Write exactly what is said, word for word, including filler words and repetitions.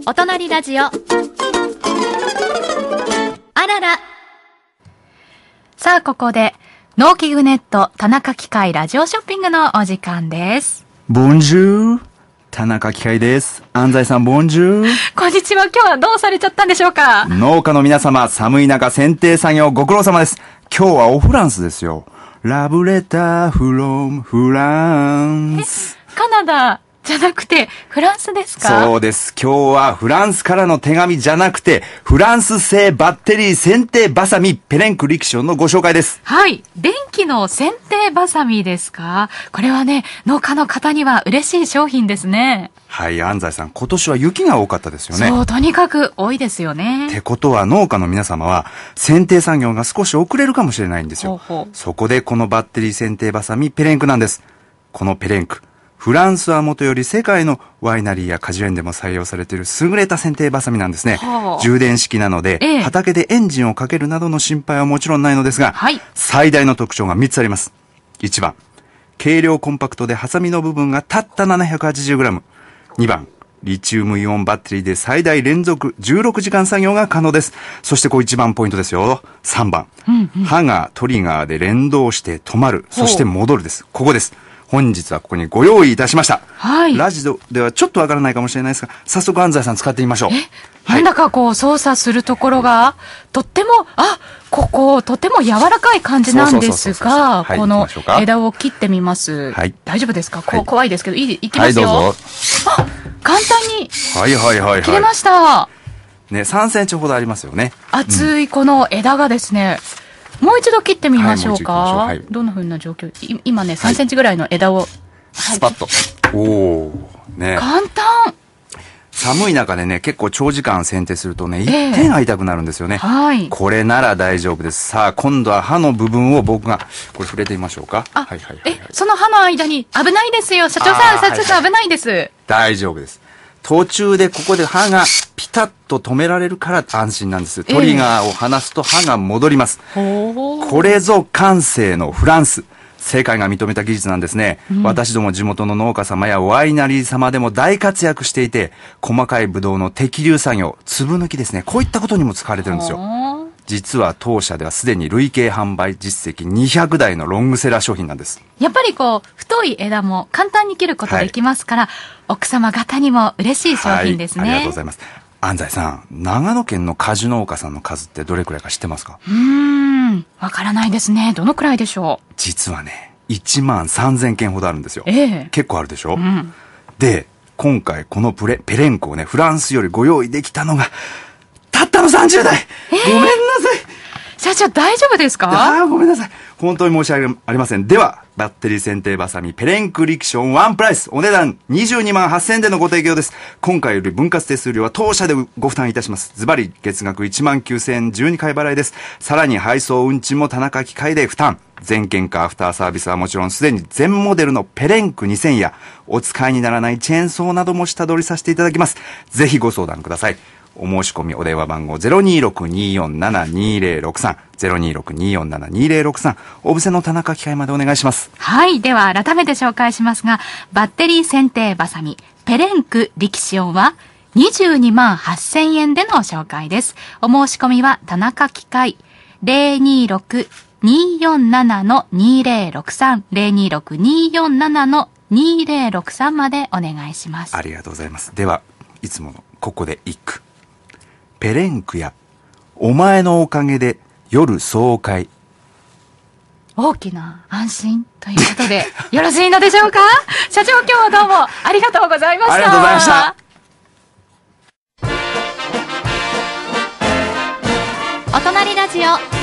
お隣ラジオ。あらら。さあ、ここで農機具ネット田中機械ラジオショッピングのお時間です。 ボンジュール、田中機械です。安西さん、ボンジュール。 こんにちは。今日はどうされちゃったんでしょうか。 農家の皆様、寒い中剪定作業ご苦労様です。今日はオフランスですよ。ラブレターフロムフランス。 カナダじゃなくてフランスですか？ そうです。今日はフランスからの手紙じゃなくて、フランス製バッテリー剪定バサミペレンクリクションのご紹介です。 はい。電気の剪定バサミですか？これはね、農家の方には嬉しい商品ですね。 はい、安西さん、今年は雪が多かったですよね。 そう、とにかく多いですよね。 ってことは農家の皆様は剪定作業が少し遅れるかもしれないんですよ。 ほうほう。 そこでこのバッテリー剪定バサミペレンクなんです。このペレンク、フランスはもとより世界のワイナリーや果樹園でも採用されている優れた剪定バサミなんですね。 はあ、 充電式なので、ええ、畑でエンジンをかけるなどの心配はもちろんないのですが、はい、最大の特徴がみっつあります。いちばん、軽量コンパクトでハサミの部分がたった ななひゃくはちじゅうグラム。にばん、リチウムイオンバッテリーで最大連続じゅうろくじかん作業が可能です。そしてこれ一番ポイントですよ。さんばん、うんうん、刃がトリガーで連動して止まる、そして戻るです。ここです。本日はここにご用意いたしました。はい。ラジオではちょっとわからないかもしれないですが、早速安西さん使ってみましょう。え、 はい、なんだかこう操作するところが、とっても、あ、ここ、とても柔らかい感じなんですが、この枝を切ってみます。はい。大丈夫ですか？こう、怖いですけど、いい、いきますよ。はい、どうぞ。あ、簡単に。はいはいはいはい。切れました。 ね、さんセンチほどありますよね。 厚いこの枝がですね、うん、もう一度切ってみましょうか。はい、どんな風な状況？今ね、さんセンチぐらいの枝を。はい、 スパッと。おー。ね。 簡単。 寒い中でね、結構長時間剪定するとね、一点が痛くなるんですよね。はい。これなら大丈夫です。さあ、今度は刃の部分を僕が、これ触れてみましょうか。 あ、はいはいはい、はい。え、その刃の間に、危ないですよ。社長さん、社長さん危ないです。はいはい、 大丈夫です。途中でここで刃がピタッと止められるから安心なんです。トリガーを離すと刃が戻ります。えー、これぞ感性のフランス。世界が認めた技術なんですね。うん、私ども地元の農家様やワイナリー様でも大活躍していて、細かいブドウの摘粒作業、粒抜きですね。こういったことにも使われてるんですよ。実は当社ではすでに累計販売実績にひゃくだいのロングセラー商品なんです。 やっぱりこう、太い枝も簡単に切ることできますから、はい、奥様方にも嬉しい商品ですね。はい、 ありがとうございます。安西さん、長野県の果樹農家さんの数ってどれくらいか知ってますか？ うーん、わからないですね。どのくらいでしょう？ 実はね、いちまんさんぜんけんほどあるんですよ。ええ、結構あるでしょ、うん、で、今回このプレペレンクをね、フランスよりご用意できたのが、たったのさんじゅうだい、えー、ごめんなさい。 社長大丈夫ですか？ ああ、ごめんなさい。本当に申し訳ありません。では、バッテリー剪定バサミペレンクリクションワンプライス、お値段にじゅうにまんはっせんえんでのご提供です。今回より分割手数料は当社でご負担いたします。ズバリ月額いちまんきゅうせんえんじゅうにかい払いです。さらに配送運賃も田中機械で負担。全件価アフターサービスはもちろんすでに全モデルのペレンクにせんやお使いにならないチェーンソーなども下取りさせていただきます。ぜひご相談ください。お申し込みお電話番号 ゼロにーろくにーよんななにーぜろろくさん ゼロにーろくにーよんななにーぜろろくさん、おぶせの田中機械までお願いします。 はい、では改めて紹介しますが、バッテリー剪定バサミペレンクリキシオンはにじゅうにまんはっせんえんでの紹介です。お申し込みは田中機械 ゼロにーろくにーよんななのにーぜろろくさん ゼロにーろくにーよんななのにーぜろろくさんまでお願いします。 ありがとうございます。では、いつものここで一句。ペレンクやお前のおかげで夜爽快。 大きな安心ということでよろしいのでしょうか？社長、今日はどうもありがとうございました。 ありがとうございました。 お隣ラジオ